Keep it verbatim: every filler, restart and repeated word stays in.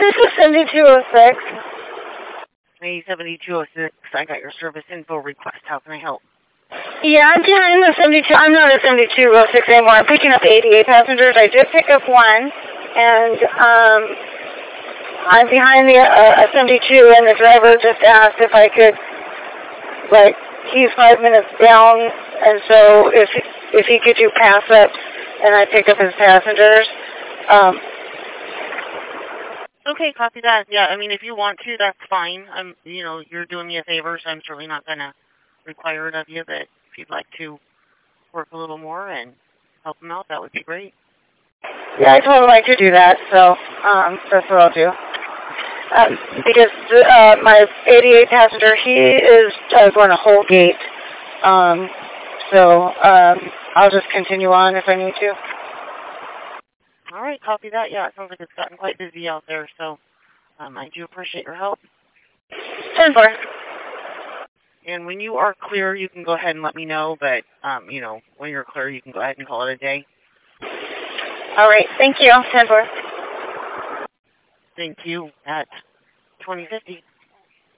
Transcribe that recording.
this is seventy-two oh six. Hey, seventy-two oh six, I got your service info request. How can I help? Yeah, I'm doing the seventy-two. I'm not a seventy-two oh six anymore. I'm picking up the eighty-eight passengers. I did pick up one, and um, I'm behind the uh, a seventy-two, and the driver just asked if I could, like, he's five minutes down, and so if if he could do pass ups, and I pick up his passengers. Um, okay, copy that. Yeah, I mean, if you want to, that's fine. I'm, you know, you're doing me a favor, so I'm certainly not gonna require it of you. But if you'd like to work a little more and help him out, that would be great. Yeah, I totally like to do that, so um, that's what I'll do. Um, because uh, my eighty-eight passenger, he is uh, going to Holgate, um, so um, I'll just continue on if I need to. All right, copy that. Yeah, it sounds like it's gotten quite busy out there, so um, I do appreciate your help. ten four. And when you are clear, you can go ahead and let me know, but, um, you know, when you're clear, you can go ahead and call it a day. All right, thank you. ten four. Thank you at twenty fifty.